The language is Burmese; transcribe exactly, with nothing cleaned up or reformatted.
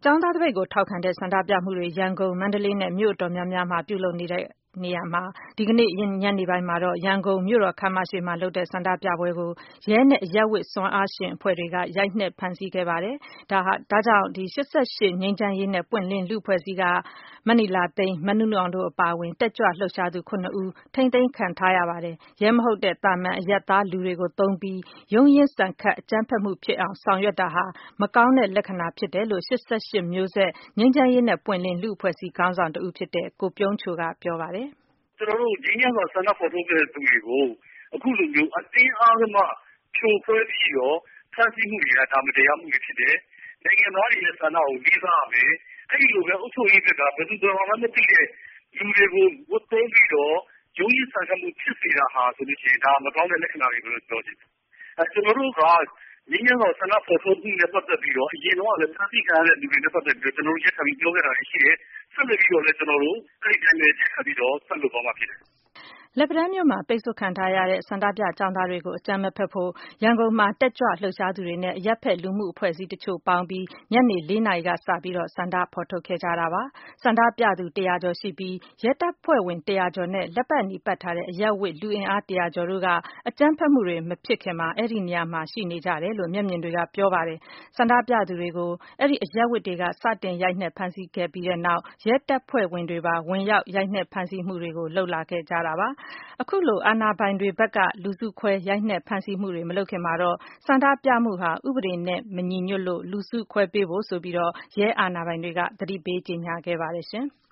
ကျောင်းသားသပိတ်ကိုထောက်ခံတဲ့ဆန္ဒပြမှုတွေရန်ကုန်၊မန္တလေးနဲ့မြို့အတော်များများမှာပြုလုပ်နေတဲ့နေရာမှာဒီကနေ့ညနေပိုင်းမှာတော့ရန်ကုန်မြို့တော်ခမ်းမရှေ့မှာလုပ်တဲ့ဆန္ဒပြပွဲကိုရဲနဲ့အရပ်ဝတ်စွမ်းအားရှင်အဖွဲ့တွေကရိုက်နှက်ဖမ်းဆီးခဲ့ပါတယ်။ဒါဟာဒါကြောင့်ဒီ၈၈ငြိမ်းချမ်းရေးနဲ့ပွင့်လင်းလူ့အဖွဲ့အစည်းကမနီလာသိန်း၊မနုနောင်တို့အပါအဝင်တက်ကြွလှုပ်ရှားသူခုနှစ်ဦးထိန်းသိမ်းခံထားရပါတယ်။ရဲမဟုတ်တဲ့သာမန်အရပ်သားလူတွေကိုသုံးပြီးရုန်းရင်းဆန်ခတ်အကြမ်းဖက်မှုဖြစ်အောင်ဆောင်ရွက်တာဟာမကောင်းတဲ့လက္ခဏာဖြစ်တယ်လို့၈၈မျိုးဆက်ငြိမ်းချမ်းရေးနဲ့ပွင့်လင်းလူ့အဖွဲ့အစည်းခေါင်းဆောင်တဦးဖြစ်တဲ့ကိုပြုံးချိုကပြောပါတယ်။ကျွန်တော်တို့ငြိမ်းချမ်းစွာဆန္ဒဖော်ထုတ်တဲ့သူတွေကိုအခုလိုမျိုးအတင်းအားကမှဖြိုခွဲပြီးတော့ဖမ်းဆီးမှုတွေကဒါမတရားမှုတွေဖြစ်တယ်။နိုင်ငံသားတွေရဲ့ဆန္ဒကိုလေးစားရမယ်။အဲဒီလိုပဲအုပ်ချုပ်ရေးဘက်ကဘယ်သူဘယ်ဝါမှမသိတဲ့လူတွေကိုဝတ်သုံးပြီးတော့ရုန်းရင်းဆန်ခတ်မှုဖြစ်စေတာဟာဆိုလို့ရှိရင်ဒါမကောင်းတဲ့လက္ခဏာတွေလို့ပြောချင်တယ်။အဲကျွန်တော်တို့ကငြိမ်းချမ်းစွာဆန္ဒဖော်ထုတ်မှုနဲ့ပတ်သက်ပြီးတော့အရင်တော့လည်းဖမ်းဆီးခံရတဲ့လူတွေနဲ့ပတ်သက်ပြီးတော့ကျွန်တော်တို့ရက်ထပ်ပြီးပြောခဲ့တာရှိတယ်။ဆက်လက်ပြီးတော့လည်းကျွန်တော်တို့အဲဒီတိုင်းပဲဆက်ပြီးတော့ဆက်လုပ်သွားမှာဖြစ်တယ်။လက်ပံတန်းမြို့မှာပိတ်ဆို့ခံထားရတဲ့ဆန္ဒပြကျောင်းသားတွေကိုအကြမ်းမဖက်ဖို့ရန်ကုန်မှာတက်ကြွလှုပ်ရှားသူတွေနဲ့အရပ်ဖက်လူမှုအဖွဲ့အစည်းတချို့ပေါင်းပြီးညနေလေးနာရီကစပြီးဆန္ဒဖော်ထုတ်ခဲ့ကြတာပါ။ဆန္ဒပြသူတရာကျော်ရှိပြီးရဲတပ်ဖွဲ့ဝင်တရာကျော်နဲ့လက်ပတ်နီးပတ်ထားတဲ့အရပ်ဝတ်လူအင်အားတရာကျော်တို့ကအကြမ်းဖက်မှုတွေမဖြစ်ခင်မှာအဲဒီနေရာမှာရှိနေကြတယ်လို့မျက်မြင်တွေကပြောပါတယ်။ဆန္ဒပြသူတွေကိုအဲဒီအရပ်ဝတ်တွေကစတင်ရိုက်နှက်ဖမ်းဆီးခဲ့ပြီးတဲ့နောက်ရဲတပ်ဖွဲ့ဝင်တွေပါဝင်ရောက်ရိုက်နှက်ဖမ်းဆီးမှုတွေကိုလုပ်လာခဲ့ကြတာပါ။အခုလိုအာဏာပိုင်တွေဘက်ကလူစုခွဲရိုက်နှက်ဖမ်းဆီးမှုတွေမလုပ်ခင်မှာတော့ဆန္ဒပြမှုဟာဥပဒေနဲ့မညီညွတ်လို့လူစုခွဲပေးဖို့ဆိုပြီးတော့ရဲအာဏာပိုင်တွေကသတိပေးကြေညာခဲ့ပါတယ်ရှင်။